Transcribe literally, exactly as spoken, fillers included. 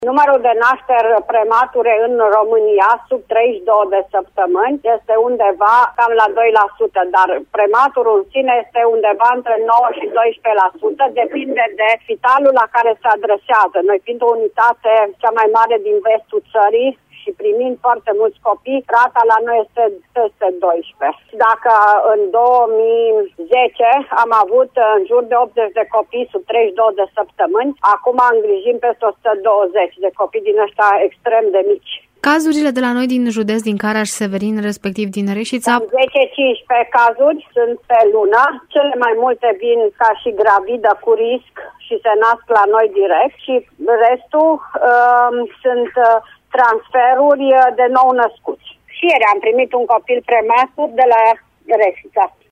Numărul de nașteri premature în România, sub treizeci și două de săptămâni, este undeva cam la doi la sută, dar prematurul în sine este undeva între nouă și doisprezece la sută, depinde de spitalul la care se adresează. Noi fiind o unitate cea mai mare din vestul țării și primind foarte mulți copii, rata la noi este peste doisprezece. Dacă în două mii zece am avut în jur de optzeci de copii sub treizeci și două de săptămâni, acum îngrijim peste o sută douăzeci de copii din ăștia extrem de mici. Cazurile de la noi din județ, din Caraș-Severin, respectiv din Reșița? zece cincisprezece cazuri sunt pe lună. Cele mai multe vin ca și gravidă cu risc și se nasc la noi direct și restul uh, sunt uh, transferuri de nou născuți. Și ieri am primit un copil prematur de la Reșița.